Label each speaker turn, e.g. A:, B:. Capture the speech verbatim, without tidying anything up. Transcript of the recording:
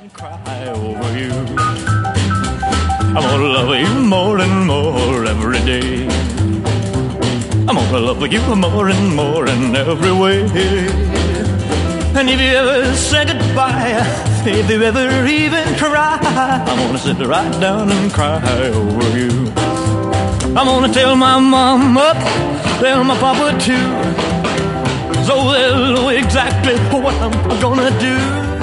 A: Cry over you. I'm gonna love you more and more every day. I'm gonna love you more and more in every way. And if you ever say goodbye, if you ever even cry, I'm gonna sit right down and cry over you. I'm gonna tell my mama, tell my papa too, so they'll know exactly what I'm gonna do.